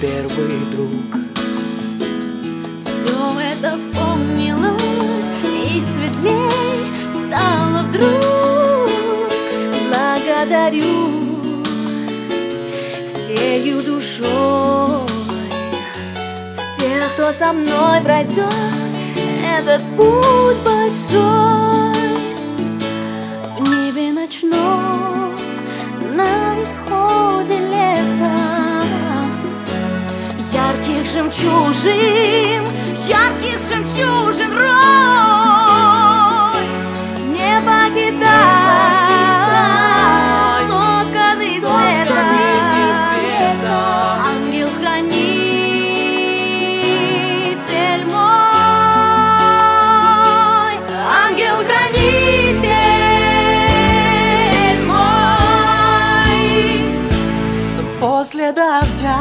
первый друг. Все это вспомнилось и светлей стало вдруг. Благодарю всею душой всех, кто со мной пройдет этот путь большой. В небе ночном на исходе лета ярких жемчужин рой не покидай, сотканный из света, ангел-хранитель мой, ангел-хранитель мой. После дождя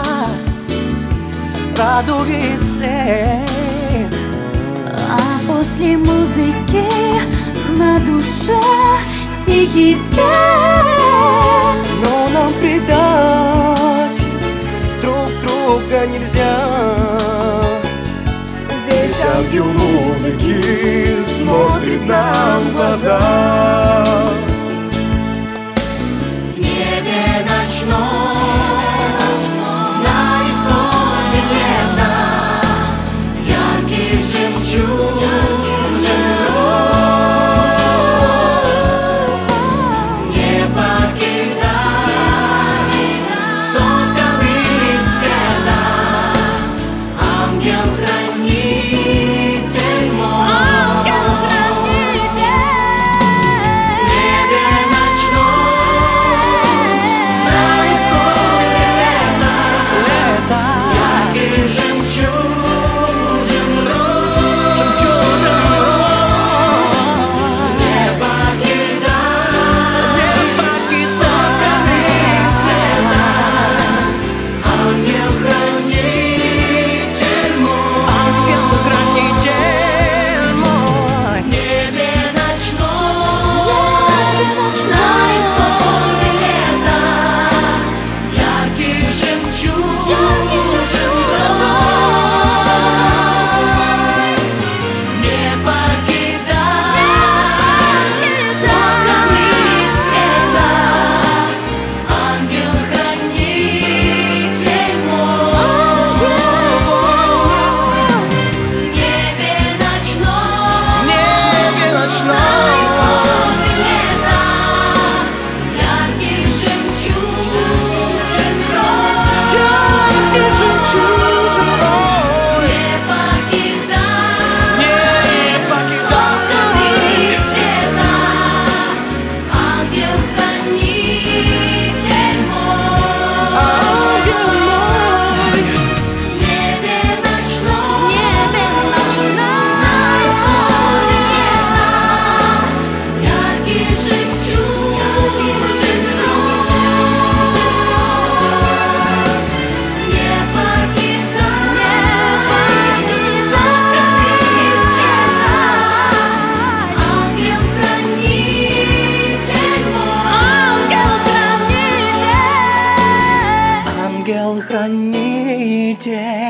радуги след, а после музыки на душе тихий свет. но нам предать друг друга нельзя, ведь ангел музыки смотрит нам в глаза. В небе ночном на исходе лета ярких жемчужин рой не покидай, сотканный из света, ангел-хранитель мой, ангел-хранитель. В небе ночном на исходе лета ярких жемчужин рой не покидай, сотканный из света, ангел-хранитель мой, Ангел-хранитель мой, в небе ночном на исходе лета ярких жемчужин рой не покидай, сотканный из света, ангел-хранитель мой. В небе ночном на исходе лета ярких жемчужин рой не покидай, сотканный из света, ангел-хранитель мой. В небе ночном на исходе лета ярких жемчужин рой не покидай, сотканный из света, ангел-хранитель мой, ангел-хранитель. ангел-хранитель.